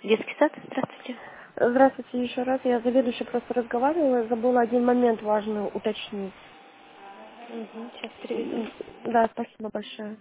Детский сад, здравствуйте. Здравствуйте еще раз. Я заведующий просто разговаривала, забыла один момент важный уточнить. Сейчас переведу. Да, спасибо большое.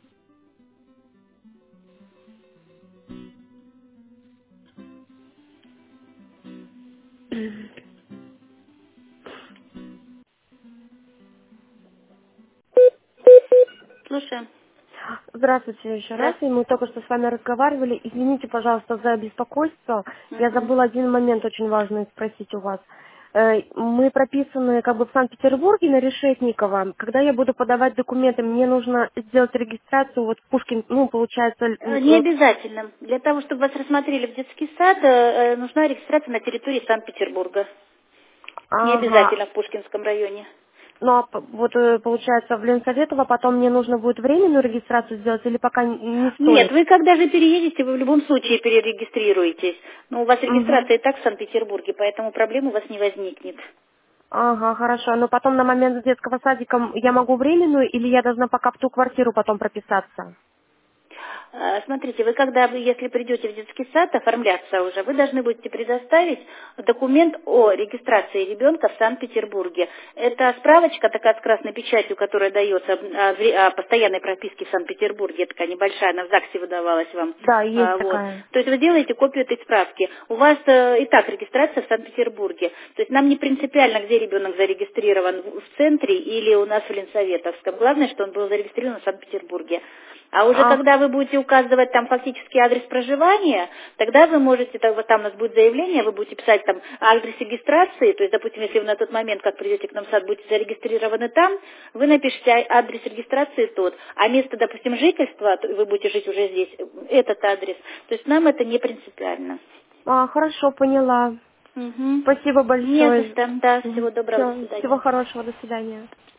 Слушаю. Здравствуйте еще раз. И Здравствуйте. мы только что с вами разговаривали. Извините, пожалуйста, за беспокойство. Я Мгм. забыла один момент очень важный спросить у вас. Мы прописаны как бы в Санкт-Петербурге на Решетникова. Когда я буду подавать документы, мне нужно сделать регистрацию вот в Пушкин, ну, получается, Не обязательно. Для того, чтобы вас рассмотрели в детский сад, нужна регистрация на территории Санкт-Петербурга. Не ага. обязательно в Пушкинском районе. Ну, а вот получается в Ленсоветово потом мне нужно будет временную регистрацию сделать или пока не Нет, стоит? вы когда же переедете, вы в любом случае перерегистрируетесь. Но у вас Угу. регистрация и так в Санкт-Петербурге, поэтому проблем у вас не возникнет. Ага, хорошо. Но потом на момент детского садика я могу временную или я должна пока в ту квартиру потом прописаться? Смотрите, вы когда, если придете в детский сад оформляться уже, вы должны будете предоставить документ о регистрации ребенка в Санкт-Петербурге. Это справочка такая с красной печатью, которая дается о постоянной прописке в Санкт-Петербурге. Это такая небольшая, она в ЗАГСе выдавалась вам. Да, есть Вот. такая. То есть вы делаете копию этой справки. У вас и так регистрация в Санкт-Петербурге. То есть нам не принципиально, где ребенок зарегистрирован, в центре или у нас в Ленсоветовском. Главное, что он был зарегистрирован в Санкт-Петербурге. А уже Ах, когда вы будете указывать там фактически адрес проживания, тогда вы можете, вот там у нас будет заявление, вы будете писать там адрес регистрации, то есть, допустим, если вы на тот момент, как придете к нам в сад, будете зарегистрированы там, вы напишите адрес регистрации тот, а место, допустим, жительства, вы будете жить уже здесь, этот адрес. То есть нам это не принципиально. хорошо, поняла. Угу. Спасибо Не за большое. что. Да, всего доброго, до Все, всего свидания. хорошего, до свидания.